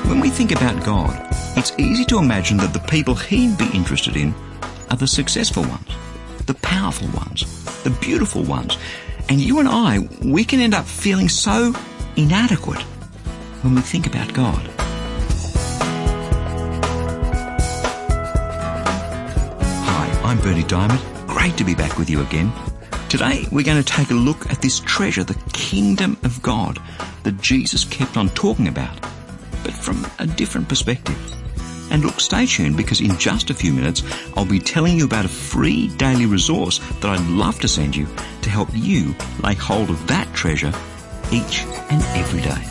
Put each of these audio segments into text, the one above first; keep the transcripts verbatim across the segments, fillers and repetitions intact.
When we think about God, it's easy to imagine that the people he'd be interested in are the successful ones, the powerful ones, the beautiful ones. And you and I, we can end up feeling so inadequate when we think about God. Hi, I'm Bernie Diamond. Great to be back with you again. Today we're going to take a look at this treasure, the kingdom of God, that Jesus kept on talking about, but from a different perspective. And look, stay tuned, because in just a few minutes I'll be telling you about a free daily resource that I'd love to send you to help you lay hold of that treasure each and every day.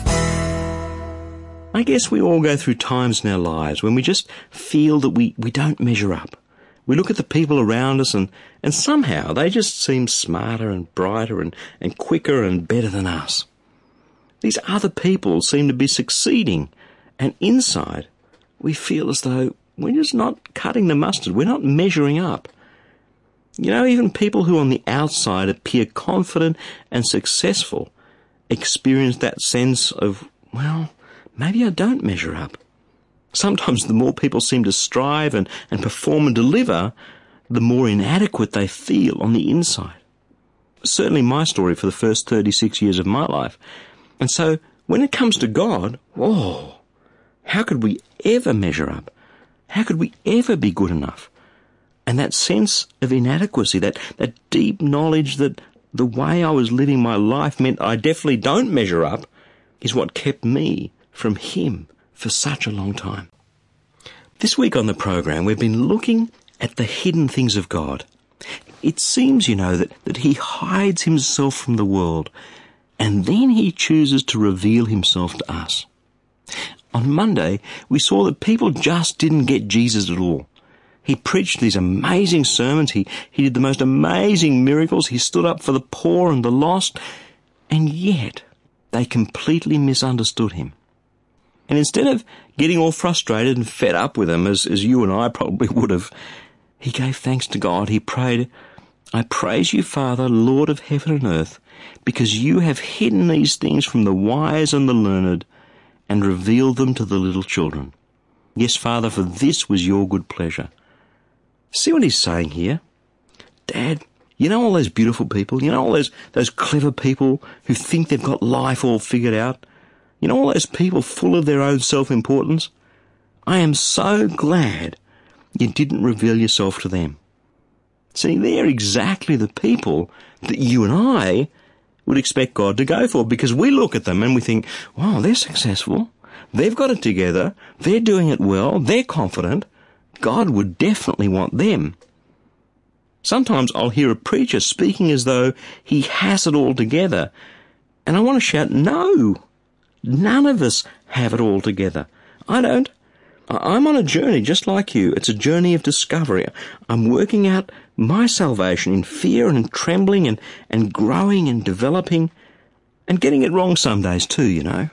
I guess we all go through times in our lives when we just feel that we, we don't measure up. We look at the people around us and, and somehow they just seem smarter and brighter and, and quicker and better than us. These other people seem to be succeeding, and inside we feel as though we're just not cutting the mustard. We're not measuring up. You know, even people who on the outside appear confident and successful experience that sense of, well, maybe I don't measure up. Sometimes the more people seem to strive and, and perform and deliver, the more inadequate they feel on the inside. Certainly my story for the first thirty-six years of my life. And so when it comes to God, whoa, how could we ever measure up? How could we ever be good enough? And that sense of inadequacy, that, that deep knowledge that the way I was living my life meant I definitely don't measure up, is what kept me from Him for such a long time. This week on the program, we've been looking at the hidden things of God. It seems, you know, that, that He hides Himself from the world, and then He chooses to reveal Himself to us. On Monday, we saw that people just didn't get Jesus at all. He preached these amazing sermons. He, he did the most amazing miracles. He stood up for the poor and the lost, and yet they completely misunderstood Him. And instead of getting all frustrated and fed up with Him, as, as you and I probably would have, He gave thanks to God. He prayed, I praise you, Father, Lord of heaven and earth, because you have hidden these things from the wise and the learned and revealed them to the little children. Yes, Father, for this was your good pleasure. See what He's saying here? Dad, you know all those beautiful people? You know all those, those clever people who think they've got life all figured out? You know all those people full of their own self-importance? I am so glad you didn't reveal yourself to them. See, they're exactly the people that you and I would expect God to go for, because we look at them and we think, wow, they're successful. They've got it together. They're doing it well. They're confident. God would definitely want them. Sometimes I'll hear a preacher speaking as though he has it all together, and I want to shout, no! None of us have it all together. I don't. I'm on a journey just like you. It's a journey of discovery. I'm working out my salvation in fear and in trembling and, and growing and developing and getting it wrong some days too, you know.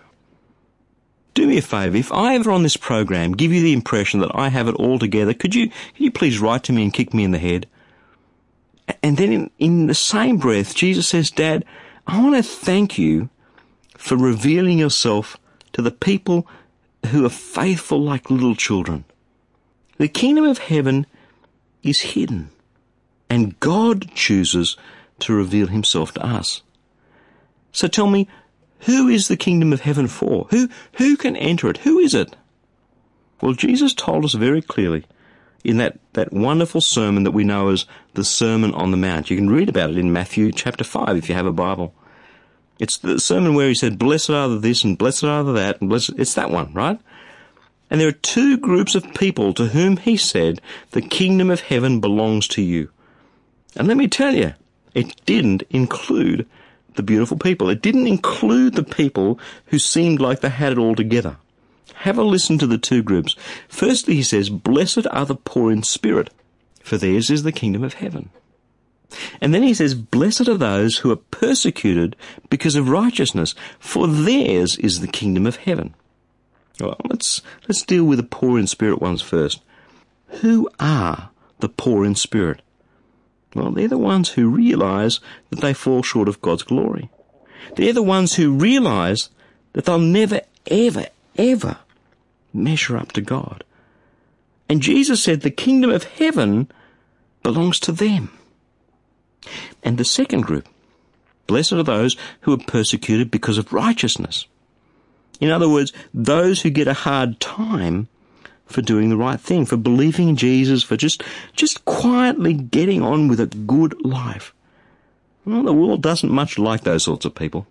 Do me a favour, if I ever on this program give you the impression that I have it all together, could you, could you please write to me and kick me in the head? And then in, in the same breath, Jesus says, Dad, I want to thank you for revealing yourself to the people who are faithful like little children. The kingdom of heaven is hidden, and God chooses to reveal Himself to us. So tell me, who is the kingdom of heaven for? Who, who can enter it? Who is it? Well, Jesus told us very clearly in that, that wonderful sermon that we know as the Sermon on the Mount. You can read about it in Matthew chapter five if you have a Bible. It's the sermon where He said, blessed are the this and blessed are the that, and blessed, it's that one, right? And there are two groups of people to whom He said, the kingdom of heaven belongs to you. And let me tell you, it didn't include the beautiful people. It didn't include the people who seemed like they had it all together. Have a listen to the two groups. Firstly, He says, blessed are the poor in spirit, for theirs is the kingdom of heaven. And then He says, blessed are those who are persecuted because of righteousness, for theirs is the kingdom of heaven. Well, let's, let's deal with the poor in spirit ones first. Who are the poor in spirit? Well, they're the ones who realize that they fall short of God's glory. They're the ones who realize that they'll never, ever, ever measure up to God. And Jesus said the kingdom of heaven belongs to them. And the second group, blessed are those who are persecuted because of righteousness. In other words, those who get a hard time for doing the right thing, for believing in Jesus, for just, just quietly getting on with a good life. Well, the world doesn't much like those sorts of people.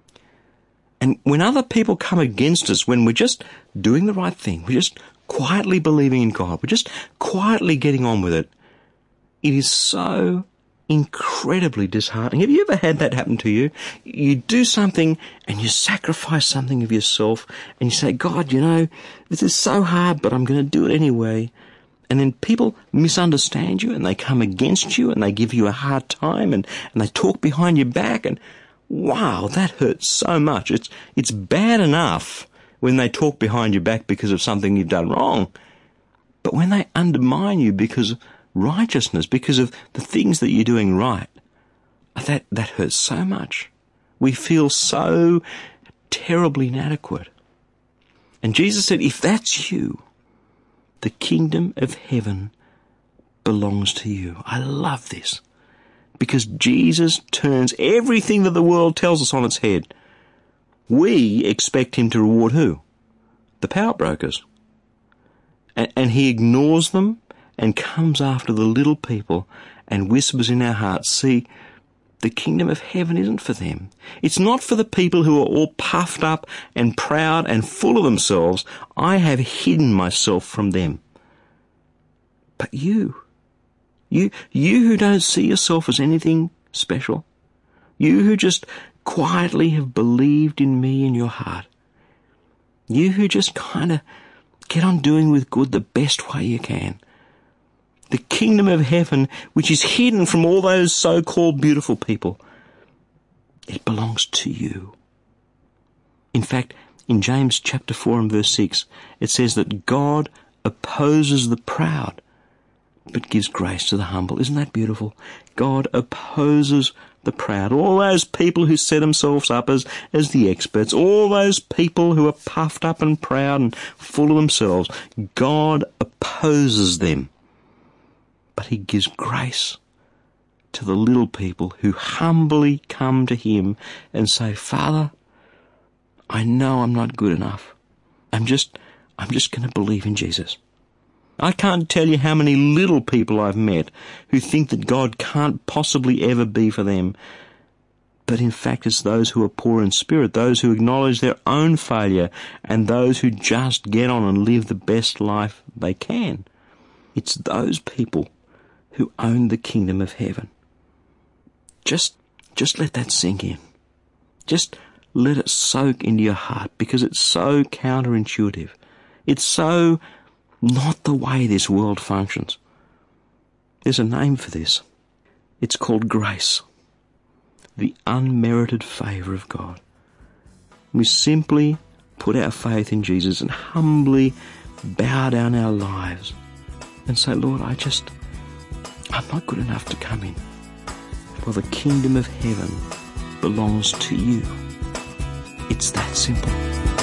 And when other people come against us, when we're just doing the right thing, we're just quietly believing in God, we're just quietly getting on with it, it is so incredibly disheartening. Have you ever had that happen to you? You do something and you sacrifice something of yourself and you say, God, you know, this is so hard, but I'm going to do it anyway. And then people misunderstand you and they come against you and they give you a hard time and, and they talk behind your back, and wow, that hurts so much. It's, it's bad enough when they talk behind your back because of something you've done wrong. But when they undermine you because of righteousness, because of the things that you're doing right, that, that hurts so much. We feel so terribly inadequate. And Jesus said, if that's you, the kingdom of heaven belongs to you. I love this, because Jesus turns everything that the world tells us on its head. We expect him to reward who? The power brokers. And, and he ignores them and comes after the little people and whispers in our hearts, see, the kingdom of heaven isn't for them. It's not for the people who are all puffed up and proud and full of themselves. I have hidden myself from them. But you, you, you who don't see yourself as anything special, you who just quietly have believed in me in your heart, you who just kind of get on doing with good the best way you can, the kingdom of heaven, which is hidden from all those so-called beautiful people, it belongs to you. In fact, in James chapter four and verse six, it says that God opposes the proud, but gives grace to the humble. Isn't that beautiful? God opposes the proud. All those people who set themselves up as, as the experts, all those people who are puffed up and proud and full of themselves, God opposes them. But he gives grace to the little people who humbly come to him and say, Father, I know I'm not good enough. I'm just, I'm just going to believe in Jesus. I can't tell you how many little people I've met who think that God can't possibly ever be for them. But in fact, it's those who are poor in spirit, those who acknowledge their own failure, and those who just get on and live the best life they can. It's those people who own the kingdom of heaven. Just, just let that sink in. Just let it soak into your heart, because it's so counterintuitive. It's so not the way this world functions. There's a name for this. It's called grace. The unmerited favour of God. We simply put our faith in Jesus and humbly bow down our lives and say, Lord, I just, I'm not good enough to come in. For the kingdom of heaven belongs to you. It's that simple.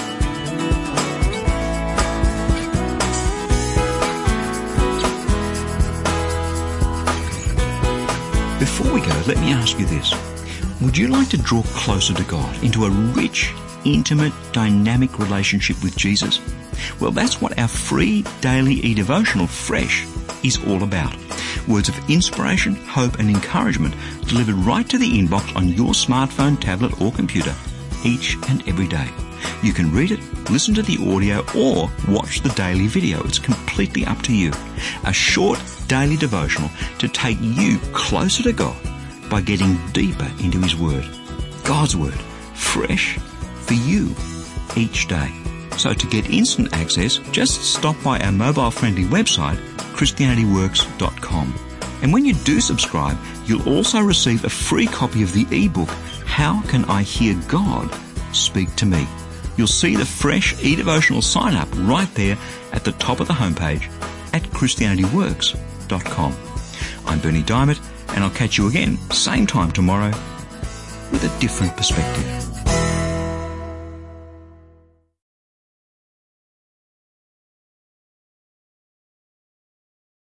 Before we go, let me ask you this. Would you like to draw closer to God, into a rich, intimate, dynamic relationship with Jesus? Well, that's what our free daily e-devotional, Fresh, is all about. Words of inspiration, hope and encouragement delivered right to the inbox on your smartphone, tablet or computer each and every day. You can read it, listen to the audio or watch the daily video. It's completely up to you. A short daily devotional to take you closer to God by getting deeper into His Word. God's Word, fresh for you each day. So to get instant access, just stop by our mobile-friendly website, Christianity Works dot com. And when you do subscribe, you'll also receive a free copy of the ebook, How Can I Hear God Speak to Me? You'll see the fresh e-devotional sign-up right there at the top of the homepage at Christianity Works dot com. I'm Bernie Diamond, and I'll catch you again, same time tomorrow, with a different perspective.